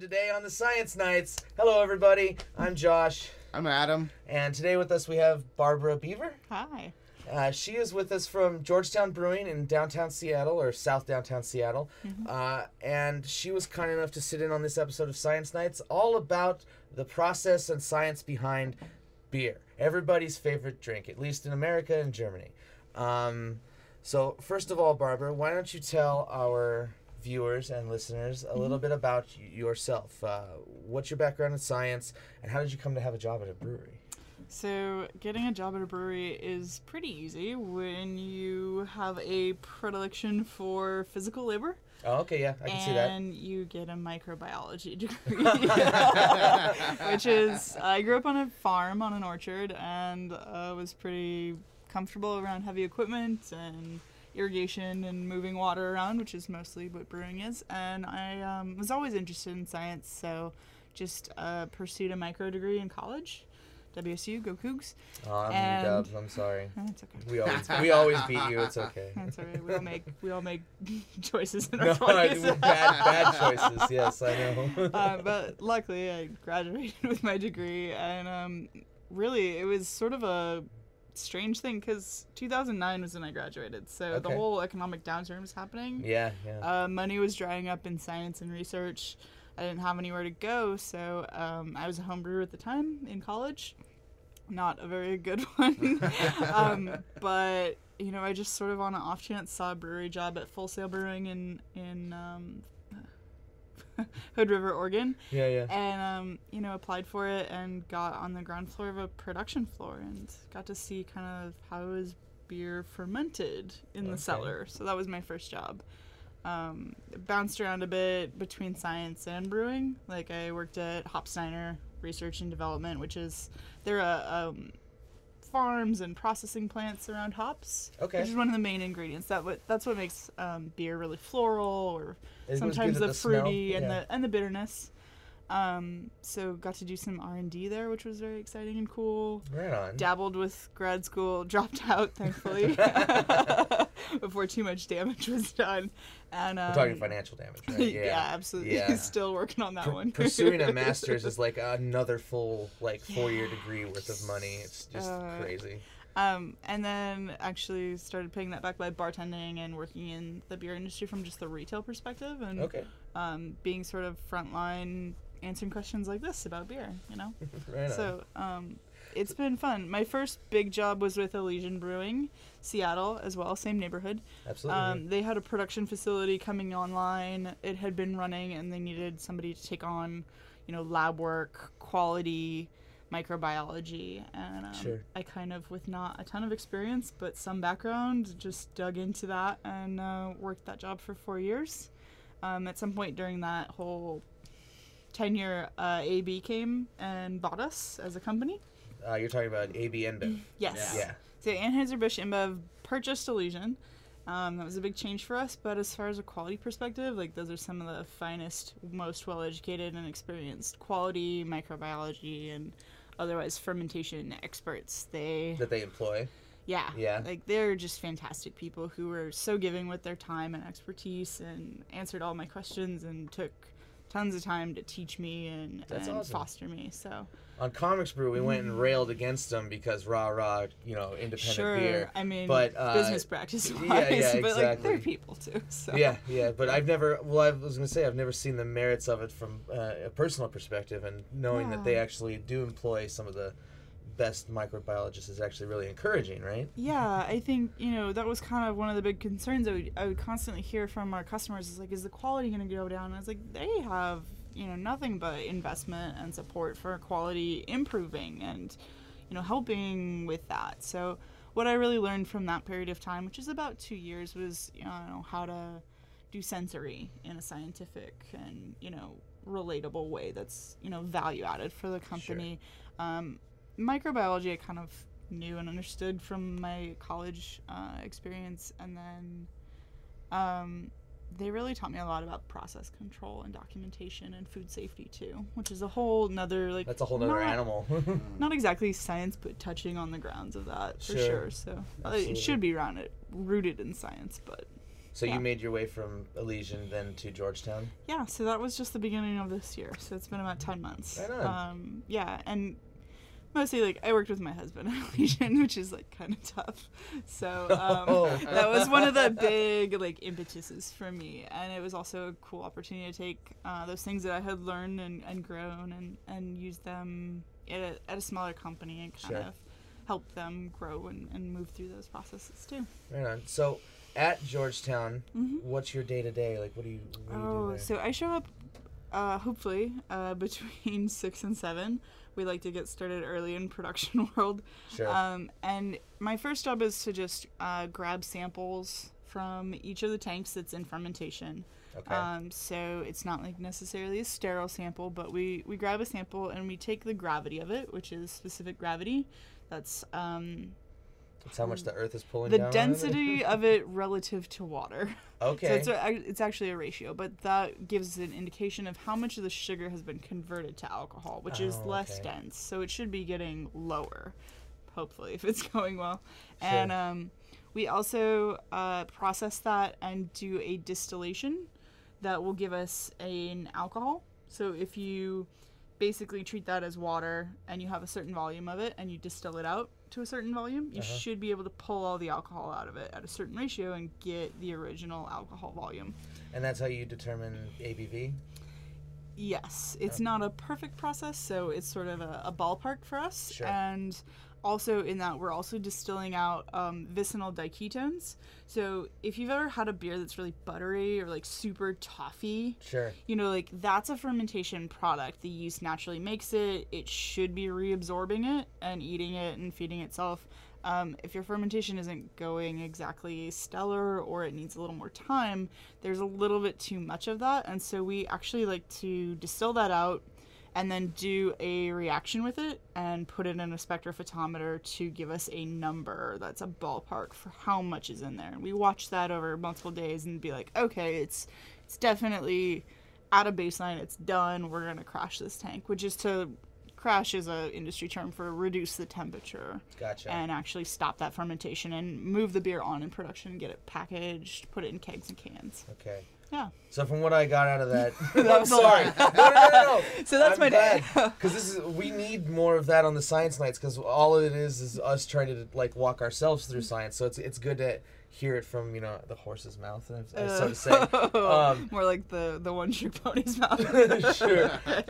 today on the Science Nights. Hello, everybody. I'm Josh. I'm Adam. And today with us we have Barbara Beaver. Hi. She is with us from Georgetown Brewing in downtown Seattle, or South Downtown Seattle. And she was kind enough to sit in on this episode of Science Nights, all about the process and science behind beer. Everybody's favorite drink, at least in America and Germany. So first of all, Barbara, why don't you tell our viewers and listeners a little bit about yourself. What's your background in science, and how did you come to have a job at a brewery? So getting a job at a brewery is pretty easy when you have a predilection for physical labor. Oh, okay, yeah, I can see that. And you get a microbiology degree. Which is, I grew up on a farm on an orchard and was pretty comfortable around heavy equipment and irrigation and moving water around, which is mostly what brewing is. And I was always interested in science, so just pursued a micro degree in college. WSU, go Cougs. Oh, I'm Dubs. I'm sorry. It's okay. We always beat you. It's okay. That's all right. We all make choices in our No, 20s. bad choices. Yes, I know. But luckily, I graduated with my degree, and really, it was sort of a strange thing because 2009 was when I graduated, so the whole economic downturn was happening. Yeah. Money was drying up in science and research. I didn't have anywhere to go, so I was a home brewer at the time in college. Not a very good one. But, you know, I just sort of on an off chance saw a brewery job at Full Sail Brewing in Hood River, Oregon. Yeah. And, you know, applied for it and got on the ground floor of a production floor and got to see kind of how is beer fermented in the cellar. So that was my first job. Bounced around a bit between science and brewing. Like I worked at Hopsteiner Research and Development, which is there are farms and processing plants around hops. Okay. Which is one of the main ingredients. That's what makes beer really floral, or sometimes the fruity and the bitterness. So got to do some R&D there, which was very exciting and cool. Right on. Dabbled with grad school, dropped out thankfully before too much damage was done. And we're talking financial damage, right? Yeah, absolutely. Yeah. Still working on that one. Pursuing a master's is like another full 4-year degree worth of money. It's just crazy. And then actually started paying that back by bartending and working in the beer industry from just the retail perspective and being sort of frontline answering questions like this about beer, you know? Right so it's been fun. My first big job was with Elysian Brewing, Seattle as well, same neighborhood. Absolutely. They had a production facility coming online. It had been running and they needed somebody to take on, you know, lab work, quality, microbiology, and I kind of, with not a ton of experience but some background, just dug into that and worked that job for 4 years. At some point during that whole tenure, AB came and bought us as a company. You're talking about AB InBev. Yes. Yeah. So Anheuser-Busch InBev purchased Elysian. That was a big change for us, but as far as a quality perspective, like those are some of the finest, most well-educated and experienced quality, microbiology, and otherwise fermentation experts. That they employ. Yeah. Like they're just fantastic people who were so giving with their time and expertise and answered all my questions and took tons of time to teach me and awesome. Foster me. So on Comics Brew, we went and railed against them because rah, independent beer. I mean, but, business practice wise, yeah, exactly. But like they're people too. So. Yeah, but I was gonna say I've never seen the merits of it from a personal perspective, and knowing that they actually do employ some of the best microbiologists is actually really encouraging, right? Yeah, I think, that was kind of one of the big concerns I would constantly hear from our customers is like, is the quality going to go down? And I was like, they have, nothing but investment and support for quality improving and, helping with that. So what I really learned from that period of time, which is about 2 years, was, how to do sensory in a scientific and, relatable way that's, value added for the company. Sure. Microbiology I kind of knew and understood from my college experience, and then they really taught me a lot about process control and documentation and food safety too, which is a whole nother that's a whole nother animal. Not exactly science, but touching on the grounds of that for sure. So it should be rooted in science, but So Yeah. you made your way from Elysian then to Georgetown? Yeah, so that was just the beginning of this year. So it's been about 10 months. Right on. Yeah, and mostly, like, I worked with my husband at Elysian, which is, like, kind of tough. So that was one of the big, like, impetuses for me. And it was also a cool opportunity to take those things that I had learned and grown and use them at a smaller company and kind of help them grow and move through those processes, too. Right on. So at Georgetown, what's your day-to-day? Like, what do you do there? So I show up, hopefully, between 6 and 7. We like to get started early in production world. Sure. And my first job is to just grab samples from each of the tanks that's in fermentation. Okay. So it's not like necessarily a sterile sample, but we grab a sample and we take the gravity of it, which is specific gravity. That's That's how much the Earth is pulling the down on it? density of it relative to water. Okay. So it's actually a ratio, but that gives an indication of how much of the sugar has been converted to alcohol, which is less dense. So it should be getting lower, hopefully, if it's going well. Sure. And we also process that and do a distillation that will give us an alcohol. So if you basically treat that as water and you have a certain volume of it and you distill it out to a certain volume, you should be able to pull all the alcohol out of it at a certain ratio and get the original alcohol volume. And that's how you determine ABV? Yes, it's not a perfect process, so it's sort of a ballpark for us. Sure. And also in that, we're also distilling out vicinal diketones. So if you've ever had a beer that's really buttery or like super toffee, Sure. you know, like that's a fermentation product. The yeast naturally makes it. It should be reabsorbing it and eating it and feeding itself. If your fermentation isn't going exactly stellar or it needs a little more time, there's a little bit too much of that. And so we actually like to distill that out and then do a reaction with it and put it in a spectrophotometer to give us a number that's a ballpark for how much is in there. And we watch that over multiple days and be like, okay, it's definitely at a baseline, it's done, we're gonna crash this tank, which is to crash is a industry term for reduce the temperature. Gotcha. And actually stop that fermentation and move the beer on in production and get it packaged, put it in kegs and cans. Okay. Yeah. So from what I got out of that, That I'm was a sorry. lot. No. So that's my day. Because we need more of that on the science nights. Because all it is us trying to like walk ourselves through science. So it's good to hear it from the horse's mouth, so to say. More like the one true pony's mouth. Sure.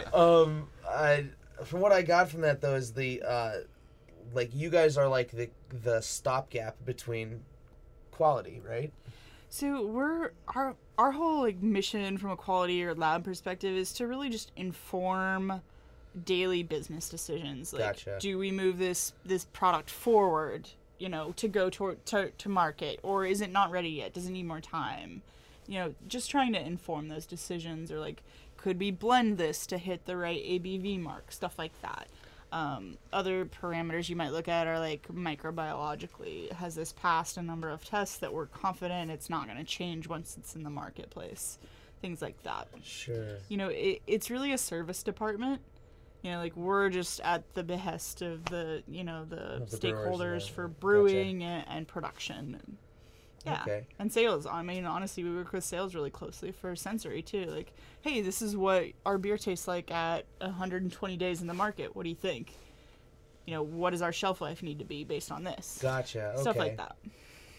From what I got from that though is the like you guys are like the stopgap between quality, right? So our whole like mission from a quality or lab perspective is to really just inform daily business decisions. Like, Gotcha. do we move this product forward, to go to market, or is it not ready yet? Does it need more time? Just trying to inform those decisions, or like, could we blend this to hit the right ABV mark, stuff like that. Other parameters you might look at are like microbiologically, has this passed a number of tests that we're confident it's not going to change once it's in the marketplace, things like that. Sure. It's really a service department. Like we're just at the behest of the the stakeholders brewers, for brewing and production. Yeah. Okay. And sales. I mean, honestly, we work with sales really closely for sensory too. Like, hey, this is what our beer tastes like at 120 days in the market. What do you think? What does our shelf life need to be based on this? Gotcha. Okay. Stuff like that.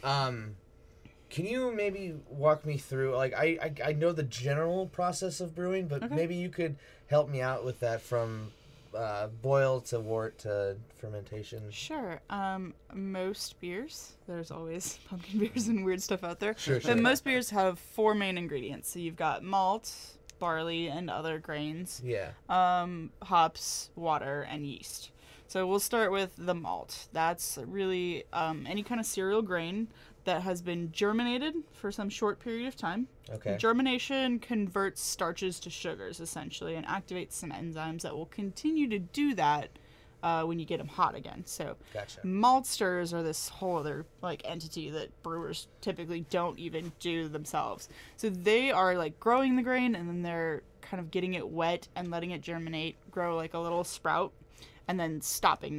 Can you maybe walk me through, like, I know the general process of brewing, but maybe you could help me out with that from boil to wort to fermentation. Sure. Most beers, there's always pumpkin beers and weird stuff out there. Sure. But most beers have 4 main ingredients. So you've got malt, barley, and other grains. Yeah. Hops, water, and yeast. So we'll start with the malt. That's really any kind of cereal grain that has been germinated for some short period of time. Okay. Germination converts starches to sugars, essentially, and activates some enzymes that will continue to do that when you get them hot again. So Gotcha. maltsters are this whole other entity that brewers typically don't even do themselves. So they are growing the grain, and then they're kind of getting it wet and letting it germinate, grow like a little sprout, and then stopping that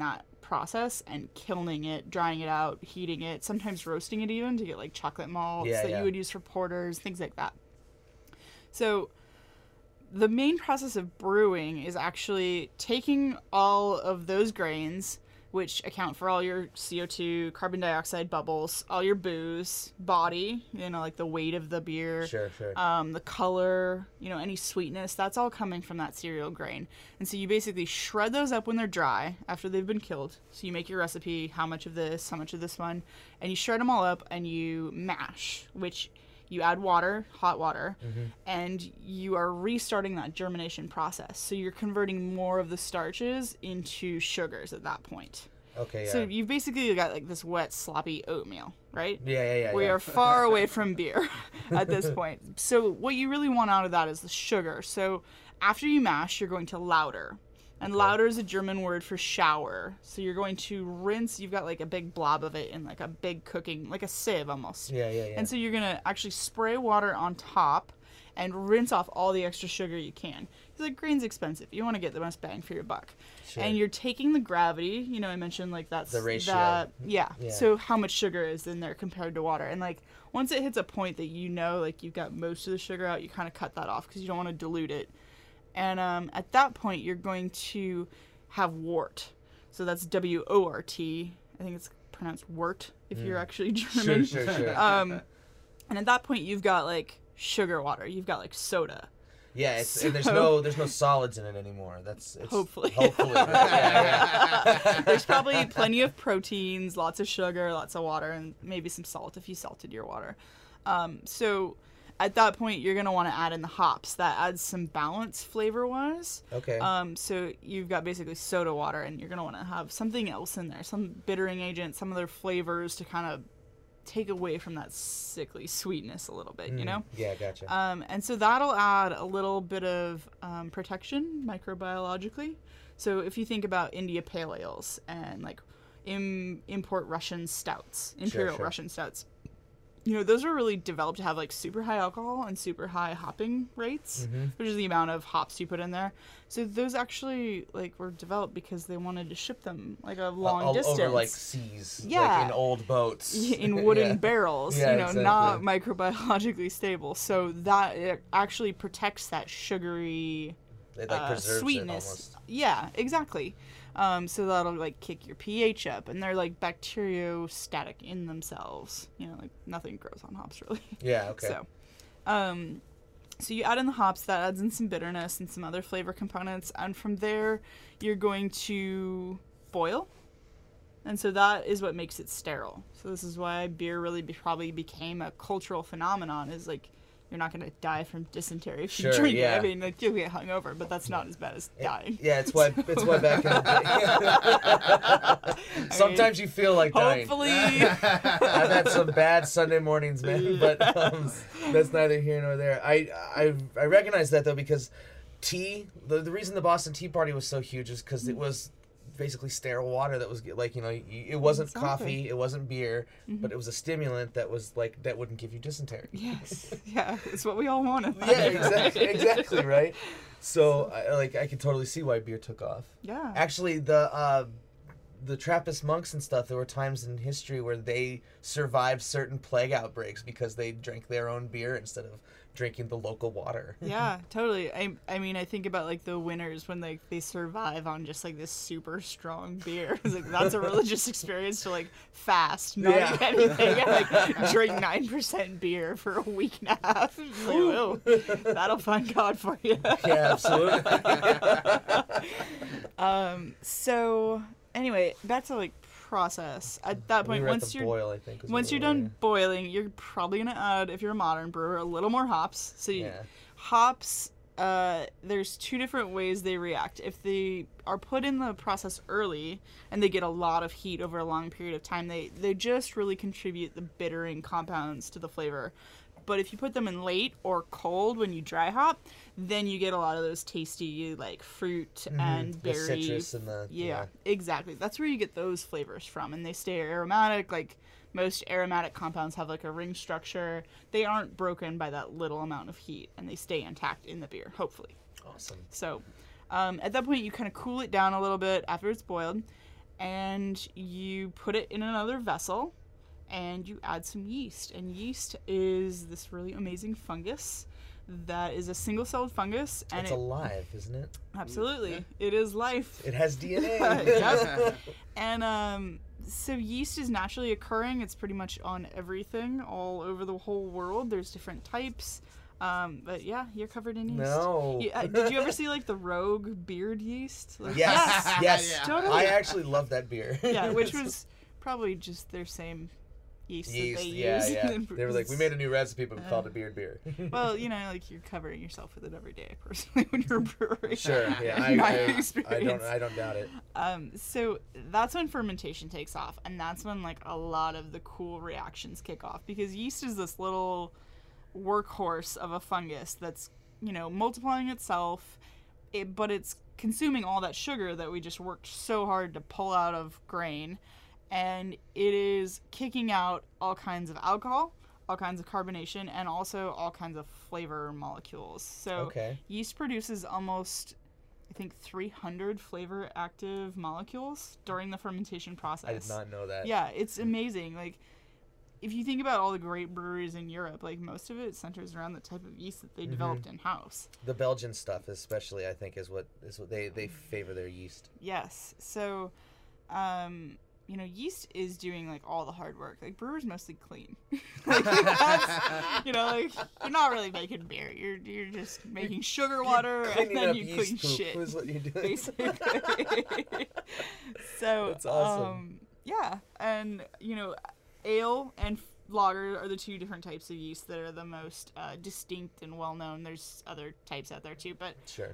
process and kilning it, drying it out, heating it, sometimes roasting it even to get like chocolate malts that you would use for porters, things like that. So the main process of brewing is actually taking all of those grains, which account for all your CO2, carbon dioxide bubbles, all your booze, body, like the weight of the beer, Sure. The color, any sweetness, that's all coming from that cereal grain. And so you basically shred those up when they're dry after they've been killed. So you make your recipe, how much of this one, and you shred them all up and you mash, which you add water, hot water, and you are restarting that germination process. So you're converting more of the starches into sugars at that point. Okay, yeah. So you've basically got like this wet, sloppy oatmeal, right? Yeah. We are far away from beer at this point. So what you really want out of that is the sugar. So after you mash, you're going to lauter. And lauter is a German word for shower. So you're going to rinse, you've got like a big blob of it in like a big cooking, like a sieve almost. Yeah. And so you're going to actually spray water on top and rinse off all the extra sugar you can. Because like grain's expensive. You want to get the most bang for your buck. Sure. And you're taking the gravity, I mentioned like that's the ratio. Yeah. So how much sugar is in there compared to water. And like once it hits a point that like you've got most of the sugar out, you kind of cut that off because you don't want to dilute it. And at that point, you're going to have wort. So that's W-O-R-T. I think it's pronounced wort if you're actually German. Sure. And at that point, you've got like sugar water. You've got like soda. Yeah, and there's no solids in it anymore. Hopefully. Yeah. There's probably plenty of proteins, lots of sugar, lots of water, and maybe some salt if you salted your water. So at that point, you're going to want to add in the hops. That adds some balance flavor-wise. Okay. So you've got basically soda water, and you're going to want to have something else in there, some bittering agent, some other flavors to kind of take away from that sickly sweetness a little bit, Yeah, gotcha. And so that'll add a little bit of protection microbiologically. So if you think about India Pale Ales and like import Russian stouts, Imperial Russian stouts, those were really developed to have like super high alcohol and super high hopping rates, which is the amount of hops you put in there. So those actually like were developed because they wanted to ship them like a long distance over like seas, like in old boats, in wooden barrels, exactly. not microbiologically stable. So that it actually protects that sugary it like preserves sweetness. It almost. Yeah, exactly. So that'll like kick your pH up, and they're like bacteriostatic in themselves. Like nothing grows on hops really. Yeah. Okay. So you add in the hops, that adds in some bitterness and some other flavor components, and from there you're going to boil. And so that is what makes it sterile. So this is why beer really probably became a cultural phenomenon. Is like you're not going to die from dysentery if you drink it. I mean, like, you'll get hungover, but that's not as bad as dying. Yeah, it's why back in the day. Sometimes you feel like dying. Hopefully. I've had some bad Sunday mornings, man, but that's neither here nor there. I recognize that, though, because tea, the reason the Boston Tea Party was so huge is because it was basically sterile water that was like, it wasn't coffee, it wasn't beer, but it was a stimulant that was like, that wouldn't give you dysentery. Yes. Yeah, it's what we all wanted. Yeah, exactly, right? So I can totally see why beer took off. Yeah. Actually, the Trappist monks and stuff, there were times in history where they survived certain plague outbreaks because they drank their own beer instead of drinking the local water. Yeah, totally. I mean, I think about like the winners when they survive on just like this super strong beer. It's like that's a religious experience to like fast, not eat anything, and like drink 9% beer for a week and a half. Like, oh, that'll find God for you. Yeah, absolutely. So anyway, back to like process. At that point, once you're done boiling, you're probably gonna add, if you're a modern brewer, a little more hops. So hops, there's two different ways they react. If they are put in the process early and they get a lot of heat over a long period of time, they just really contribute the bittering compounds to the flavor. But if you put them in late or cold when you dry hop, then you get a lot of those tasty like fruit and berry. The citrus and yeah, exactly. That's where you get those flavors from, and they stay aromatic. Like most aromatic compounds have like a ring structure. They aren't broken by that little amount of heat, and they stay intact in the beer, hopefully. Awesome. So at that point, you kind of cool it down a little bit after it's boiled. and you put it in another vessel, and you add some yeast. And yeast is this really amazing fungus that is a single-celled fungus. And it's alive, isn't it? Absolutely. Yeah. It is life. It has DNA. Yep. And so yeast is naturally occurring. It's pretty much on everything all over the whole world. There's different types. But yeah, you're covered in yeast. No. Did you ever see like the Rogue beard yeast? Like, Yes. Yeah. Totally. I actually love that beer. Yeah, which was probably just their same yeast that they yeah, use. yeah. They were like, we made a new recipe, but we called it beard beer. Well, like you're covering yourself with it every day, personally, when you're a brewery. Sure, yeah, My I experience. don't doubt it. So that's when fermentation takes off, and that's when like a lot of the cool reactions kick off, because yeast is this little workhorse of a fungus that's multiplying itself, but it's consuming all that sugar that we just worked so hard to pull out of grain, and it is kicking out all kinds of alcohol, all kinds of carbonation, and also all kinds of flavor molecules. So yeast produces almost, I think, 300 flavor active molecules during the fermentation process. I did not know that. Yeah, it's amazing. Like, if you think about all the great breweries in Europe, like most of it centers around the type of yeast that they developed in house. The Belgian stuff, especially, I think, is what they favor their yeast. Yes. So, yeast is doing like all the hard work. Like, brewers mostly clean. Like, that's, like you're not really making beer. You're just making sugar water, and then you clean shit. Is what you're doing. Basically. So that's awesome. Yeah, and ale and lager are the two different types of yeast that are the most distinct and well known. There's other types out there too, but sure.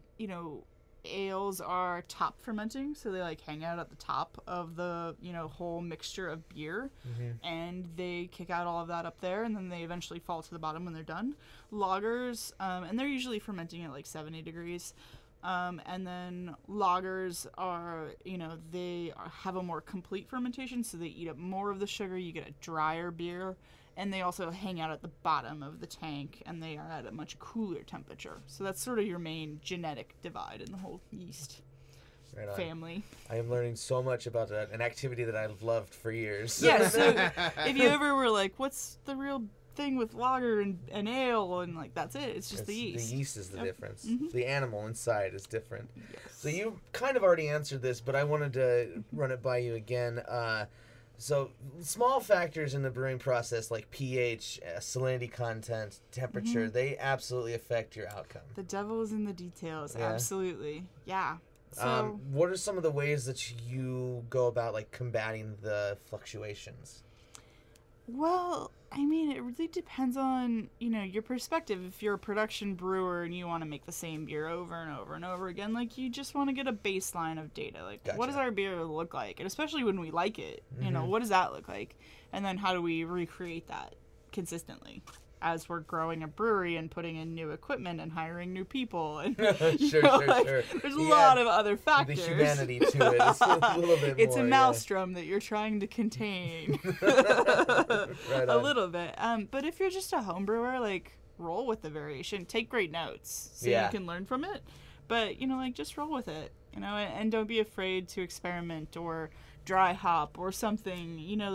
Ales are top fermenting, so they like hang out at the top of the whole mixture of beer, and they kick out all of that up there, and then they eventually fall to the bottom when they're done. Lagers, and they're usually fermenting at like 70 degrees. And then lagers are, they have a more complete fermentation, so they eat up more of the sugar. You get a drier beer, and they also hang out at the bottom of the tank, and they are at a much cooler temperature. So that's sort of your main genetic divide in the whole yeast family. I am learning so much about an activity that I've loved for years. Yeah, so if you ever were like, what's the real thing with lager and ale, and like that's it, it's just the yeast. The yeast is the difference. The animal inside is different. Yes. So you kind of already answered this, but I wanted to run it by you again. So small factors in the brewing process like pH, salinity content, temperature, they absolutely affect your outcome. The devil is in the details. Absolutely. Yeah. So what are some of the ways that you go about like combating the fluctuations? Well, I mean, it really depends on, your perspective. If you're a production brewer and you want to make the same beer over and over and over again, like, you just want to get a baseline of data. Like, what does our beer look like? And especially when we like it, what does that look like? And then how do we recreate that consistently as we're growing a brewery and putting in new equipment and hiring new people? And, sure. There's a lot of other factors. The humanity to it. It's a little bit It's more, a maelstrom that you're trying to contain. Right a little bit. But if you're just a home brewer, like, roll with the variation. Take great notes so you can learn from it. But, just roll with it, and don't be afraid to experiment or dry hop or something.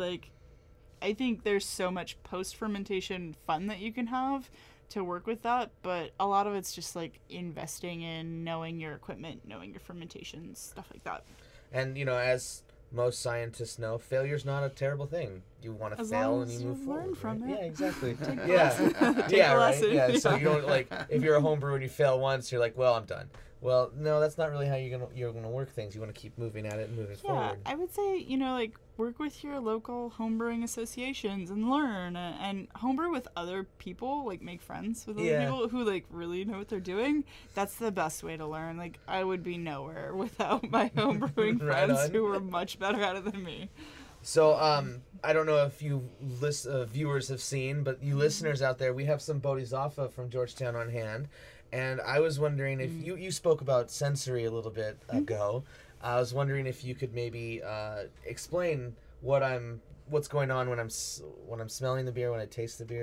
I think there's so much post-fermentation fun that you can have to work with that, but a lot of it's just like investing in knowing your equipment, knowing your fermentations, stuff like that. And, as most scientists know, failure's not a terrible thing. You want to fail and you move forward. Learn from it. Yeah, exactly. Take a Right. lesson. Yeah, so you don't like, if you're a home brewer and you fail once, you're like, well, I'm done. Well, no, that's not really how you're gonna work things. You want to keep moving at it and moving forward. I would say, work with your local homebrewing associations and learn, and homebrew with other people, like make friends with other people who like really know what they're doing. That's the best way to learn. Like, I would be nowhere without my homebrewing friends who were much better at it than me. So, I don't know if you viewers have seen, but you listeners out there, we have some Bodhisattva from Georgetown on hand. And I was wondering if you spoke about sensory a little bit ago. I was wondering if you could maybe explain what's going on when I'm smelling the beer, when I taste the beer.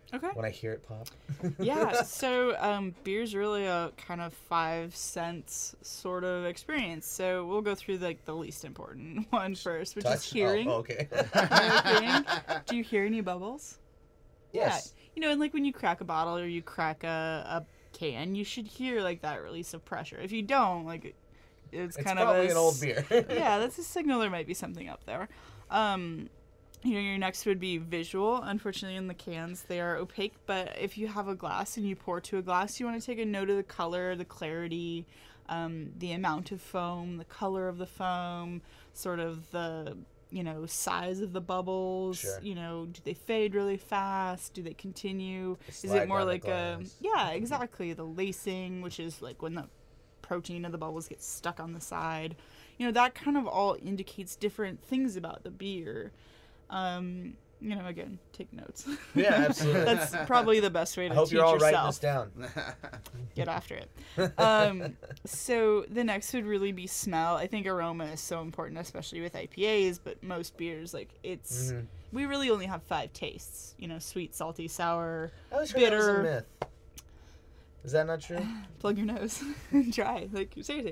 Okay. when I hear it pop. Yeah, so beer's really a kind of 5 sense sort of experience. So we'll go through like the least important one first, which is hearing. Oh, okay. Hearing. Do you hear any bubbles? Yes. Yeah. You know, and like when you crack a bottle or you crack a can, you should hear like that release of pressure. If you don't, like it's kind of probably an old beer. yeah, that's a signal there might be something up there. You know, your next would be visual. Unfortunately, in the cans, they are opaque. But if you have a glass and you pour to a glass, you want to take a note of the color, the clarity, the amount of foam, the color of the foam, sort of the, you know, size of the bubbles. Sure. You know, do they fade really fast? Do they continue? They Is slide it more down the like a... glass. Yeah, exactly. The lacing, which is like when the protein of the bubbles gets stuck on the side. You know, that kind of all indicates different things about the beer. You know, again, take notes. Yeah, absolutely. That's probably the best way to I hope teach you're all writing yourself. this down. Get after it. So the next would really be smell. I think aroma is so important, especially with IPAs, but most beers, like it's, we really only have 5 tastes. You know, sweet, salty, sour, I always heard that was a bitter. myth. Is that not true? Plug your nose and try. Like, seriously.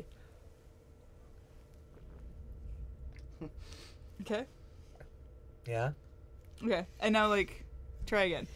Okay. Yeah. Okay. And now, like, try again.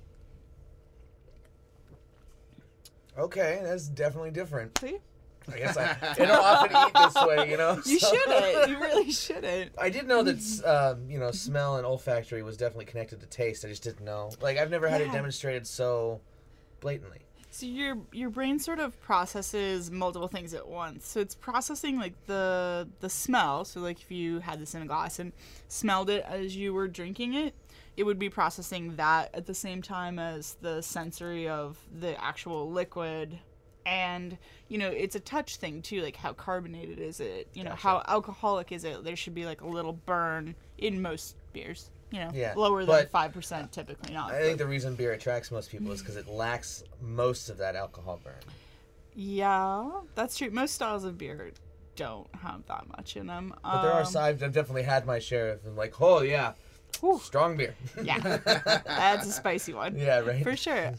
Okay, that's definitely different. See? I guess I don't often eat this way, you know. You so- shouldn't. You really shouldn't. I did know that, you know, smell and olfactory was definitely connected to taste. I just didn't know. Like, I've never had it Yeah. demonstrated so blatantly. So your brain sort of processes multiple things at once. So it's processing like the smell. So like if you had this in a glass and smelled it as you were drinking it, it would be processing that at the same time as the sensory of the actual liquid. And, you know, it's a touch thing too, like how carbonated is it? You know, Gotcha. how alcoholic is it? There should be like a little burn in most beers. You know, Yeah, lower than but 5% typically not. I think the reason beer attracts most people is because it lacks most of that alcohol burn. Yeah, that's true. Most styles of beer don't have that much in them. But there are I've definitely had my share of them. Like, oh yeah, Whew. strong beer. Yeah, that's a spicy one. Yeah, right. For sure.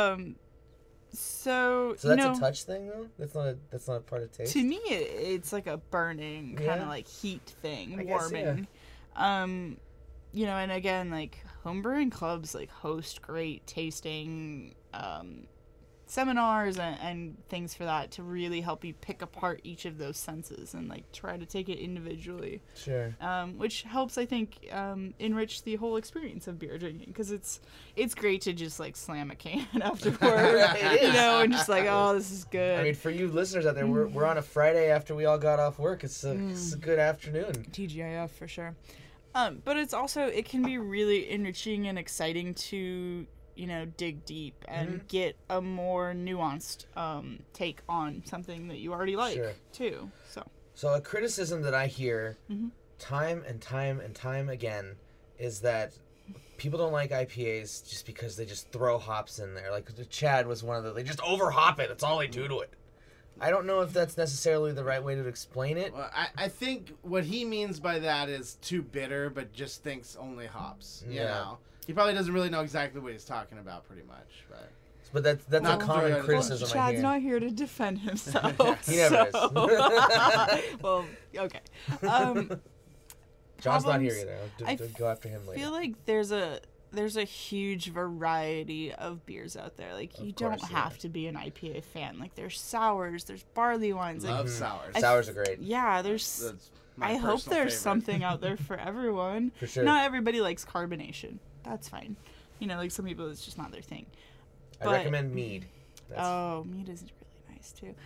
So So you that's know, a touch thing, though. That's not a part of taste. to me, it's like a burning kind Yeah. of like heat thing, I guess, warming. You know, and again, like homebrewing clubs like host great tasting seminars and things for that to really help you pick apart each of those senses and like try to take it individually. Sure. Which helps, I think, enrich the whole experience of beer drinking, because it's great to just like slam a can afterward, It you is. know, and just like, oh, this is good. I mean, for you listeners out there, we're on a Friday after we all got off work. It's a good afternoon. TGIF for sure. But it's also, it can be really enriching and exciting to, you know, dig deep and get a more nuanced take on something that you already like, Sure. too. So a criticism that I hear time and time and time again is that people don't like IPAs just because they just throw hops in there. Like Chad was one of they just overhop it. That's all they do to it. I don't know if that's necessarily the right way to explain it. Well, I think what he means by that is too bitter, but just thinks only hops. You Yeah. know, he probably doesn't really know exactly what he's talking about, pretty much. But But that's Not a common good. criticism I Chad's hear. not here to defend himself. He never so. Well, okay. John's not here problems- either. I I'll go after him I later. feel like there's a huge variety of beers out there. Like, you don't course, yeah. have to be an IPA fan. Like, there's sours, there's barley wines. Like, love sours. Sours are great. yeah, there's. That's my I hope personal there's favorite. something out there for everyone. For sure. Not everybody likes carbonation. That's fine. You know, like some people, it's just not their thing. I but- recommend mead. That's, Oh, mead is really nice too.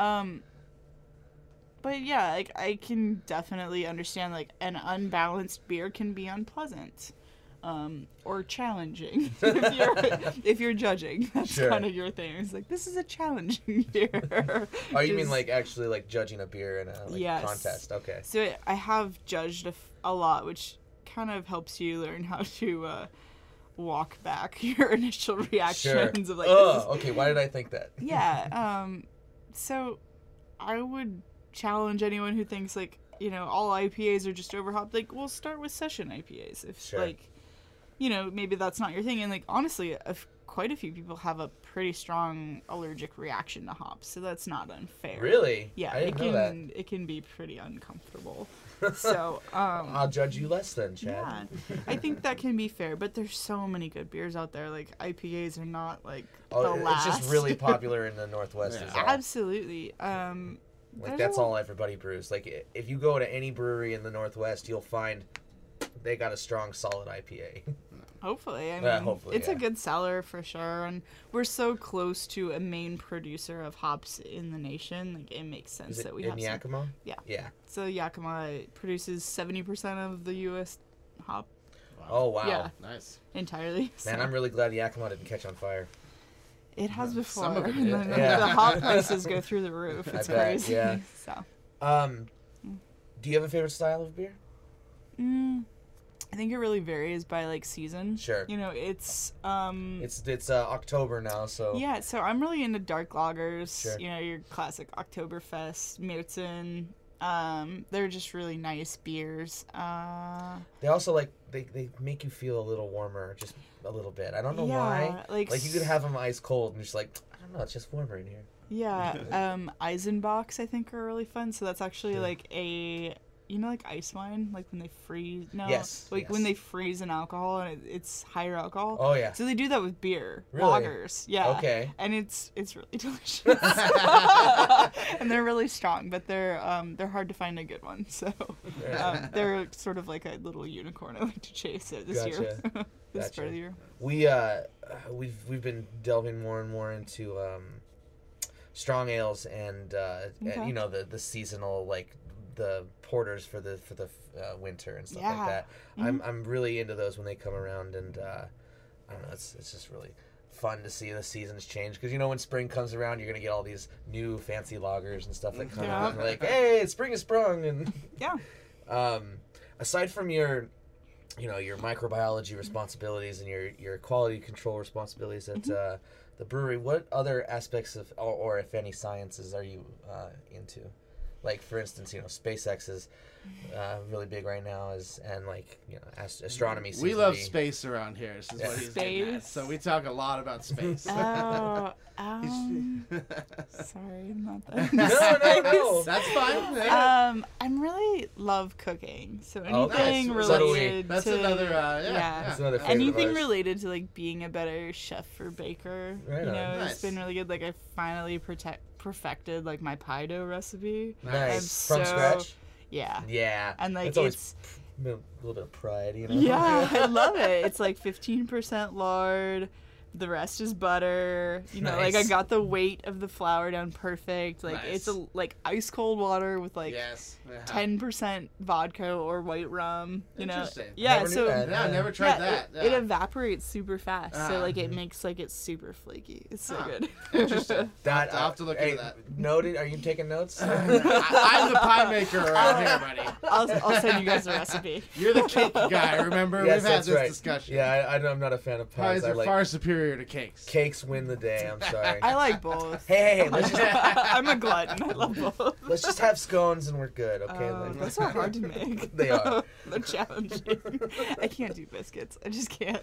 But yeah, like I can definitely understand like an unbalanced beer can be unpleasant, or challenging if you're judging. That's Sure. kind of your thing. It's like, this is a challenging beer. Oh, you mean Just- like actually like judging a beer in a Yes. contest? Okay. So I have judged a lot, which kind of helps you learn how to walk back your initial Sure. reactions of like, this is- Oh, okay. Why did I think that? yeah. So I would challenge anyone who thinks like, you know, all IPAs are just overhopped. Like, we'll start with session IPAs. If Sure. like, you know, maybe that's not your thing. And like, honestly, quite a few people have a pretty strong allergic reaction to hops, so that's not unfair. Really? Yeah, I didn't know that. it can be pretty uncomfortable. So, I'll judge you less then, Chad. yeah, I think that can be fair, but there's so many good beers out there. Like, IPAs are not, like, the last. It's just really popular in the Northwest Yeah. as well. Absolutely. Like, There's that's a- all everybody brews. Like, if you go to any brewery in the Northwest, you'll find they got a strong, solid IPA. Hopefully. I mean, Yeah, hopefully, it's yeah. a good seller for sure, and we're so close to a main producer of hops in the nation. Like, it makes sense Is it that we in have some. Yakima? Yeah. Yeah. So Yakima produces 70% of the U.S. hop Oh, wow. Yeah. Nice. entirely. Man, so I'm really glad Yakima didn't catch on fire. it has before. Some of it and did. then Yeah. The hop prices go through the roof. I It's bet, crazy. yeah. So, Do you have a favorite style of beer? I think it really varies by like season. Sure. You know, it's It's October now, so yeah, so I'm really into dark lagers. Sure. You know, your classic Oktoberfest, Märzen. They're just really nice beers. they also they make you feel a little warmer, just a little bit. I don't know why. like Like you could have them ice cold and just like I don't know, it's just warmer in here. yeah, Eisenbachs I think are really fun. So that's actually Sure. like a like ice wine, like when they freeze. No, Yes, like when yes. they freeze an alcohol and it's higher alcohol. Oh yeah. So they do that with beer, Really? lagers. Yeah. Okay. And it's really delicious. And they're really strong, but they're hard to find a good one. So they're sort of like a little unicorn I like to chase it this year. Gotcha. This Gotcha. part of the year. We've been delving more and more into strong ales and Okay. you know the seasonal like the porters for the winter and stuff Yeah. like that. Mhm. I'm really into those when they come around, and I don't know, it's just really fun to see the seasons change because you know when spring comes around you're gonna get all these new fancy lagers and stuff that come Yeah. out and like hey spring is sprung and Yeah. aside from your your microbiology responsibilities and your quality control responsibilities at the brewery, what other aspects of or if any sciences are you into? Like for instance, SpaceX is really big right now, and like astronomy. Seems We to love be- space around here. This is Yeah. what he's getting at. Space. So we talk a lot about space. Oh, sorry, I'm not that. No. That's fine. Yeah. I'm really love cooking, so Oh, anything nice. So do we. related That's to another. Yeah. That's another favorite of anything ours. related to like being a better chef or baker. Right on. It's Nice. been really good. Like I finally perfected like my pie dough recipe. Nice I'm from so- scratch. Yeah. Yeah, And like it's always it's a little bit of pride, yeah, I love it. It's like 15% lard. The rest is butter. Like I Nice. got the weight of the flour down perfect. Like it's Nice. like ice cold water with like Yes. Yeah. 10% vodka or white rum. Interesting. Yeah, Never knew so that. Yeah, I never tried yeah, that. It Yeah. evaporates super fast, so Ah. like it makes like it's super flaky. It's so Ah. good. Interesting. That, I'll have to look hey, into that. Noted. Are you taking notes? I'm the pie maker around here, buddy. I'll send you guys the recipe. You're the cake guy, remember? Yes, We've had that's this right. discussion. Yeah, I'm not a fan of pies. Pies I are like far superior to cakes. cakes win the day. I'm sorry. I like both. Hey, let's just I'm a glutton. I love both. let's just have scones and we're good, okay? Like- Those are hard to make. They are. They're challenging. I can't do biscuits. I just can't.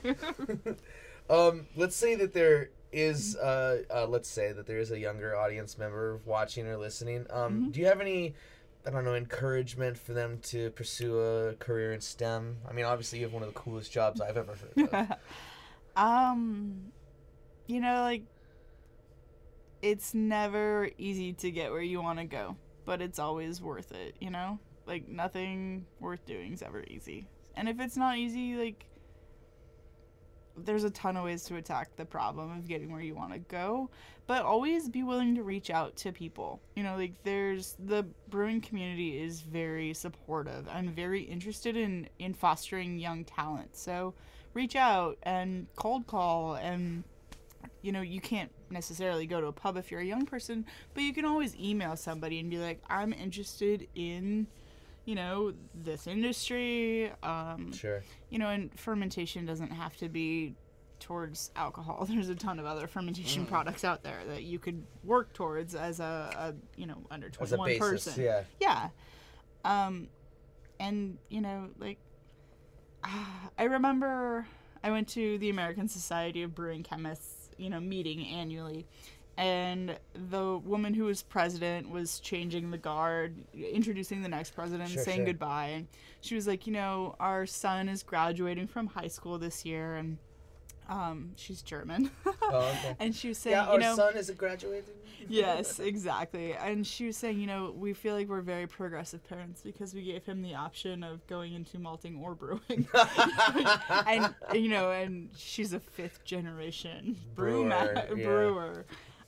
Let's say that there is let's say that there is a younger audience member watching or listening. Do you have any I don't know encouragement for them to pursue a career in STEM? I mean, obviously you have one of the coolest jobs I've ever heard of. Like it's never easy to get where you want to go, but it's always worth it, Like nothing worth doing is ever easy. And if it's not easy, like there's a ton of ways to attack the problem of getting where you want to go, but always be willing to reach out to people. Like there's the brewing community is very supportive and very interested in fostering young talent. So reach out and cold call, and you can't necessarily go to a pub if you're a young person, but you can always email somebody and be like, I'm interested in this industry. Sure. And fermentation doesn't have to be towards alcohol. There's a ton of other fermentation products out there that you could work towards as a under 21 As a basis, person. yeah. Yeah. And I remember I went to the American Society of Brewing Chemists, meeting annually. And the woman who was president was changing the guard, introducing the next president, saying goodbye. And she was like, our son is graduating from high school this year, and she's German. Oh, okay. And she was saying, our son is a graduating. Yes, exactly. And she was saying, we feel like we're very progressive parents because we gave him the option of going into malting or brewing. and, and she's a 5th generation brewer.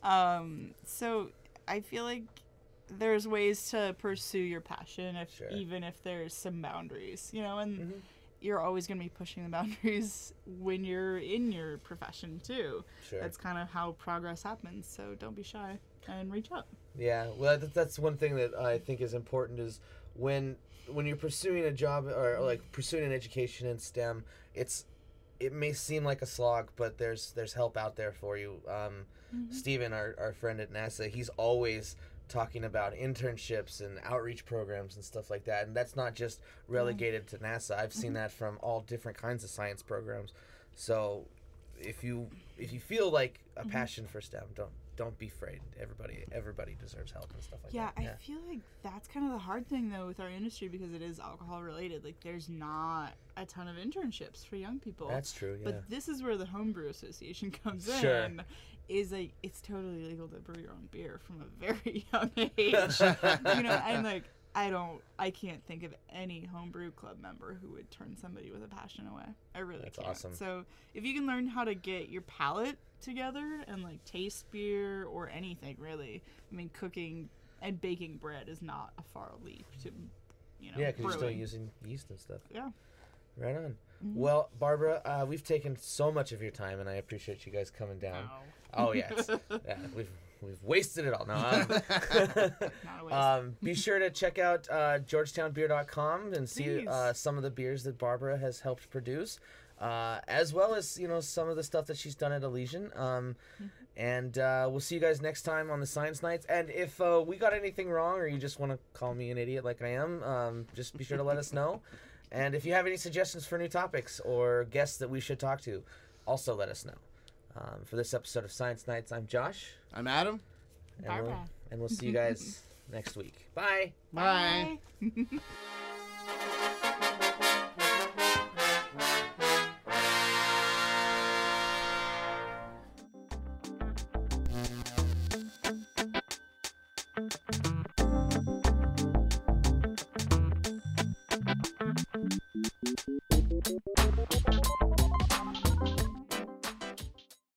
So I feel like there's ways to pursue your passion even if there's some boundaries, and you're always going to be pushing the boundaries when you're in your profession too. Sure. That's kind of how progress happens. So don't be shy and reach out. Yeah. Well, that's one thing that I think is important is when you're pursuing a job or like pursuing an education in STEM, it may seem like a slog, but there's help out there for you. Steven, our friend at NASA, he's always talking about internships and outreach programs and stuff like that. And that's not just relegated to NASA. I've seen that from all different kinds of science programs. So if you feel like a passion for STEM, don't be afraid. Everybody deserves help and stuff like that. Yeah, I feel like that's kind of the hard thing though with our industry because it is alcohol related. Like there's not a ton of internships for young people. That's true, yeah. But this is where the Homebrew Association comes Sure. in. Is like it's totally legal to brew your own beer from a very young age. And like I can't think of any homebrew club member who would turn somebody with a passion away. I really That's can't. awesome. So if you can learn how to get your palate together and like taste beer or anything really, I mean cooking and baking bread is not a far leap to Yeah, because you're still brewing. using yeast and stuff. Yeah. Right on. Well, Barbara, we've taken so much of your time, and I appreciate you guys coming down. Oh yes, yeah, we've wasted it all. No, Not a waste. be sure to check out GeorgetownBeer.com and see Please. some of the beers that Barbara has helped produce, as well as some of the stuff that she's done at Elysian. And we'll see you guys next time on the Science Nights. And if we got anything wrong, or you just want to call me an idiot like I am, just be sure to let us know. And if you have any suggestions for new topics or guests that we should talk to, also let us know. For this episode of Science Nights, I'm Josh. I'm Adam. Barbara. And we'll see you guys next week. Bye. Bye. Bye.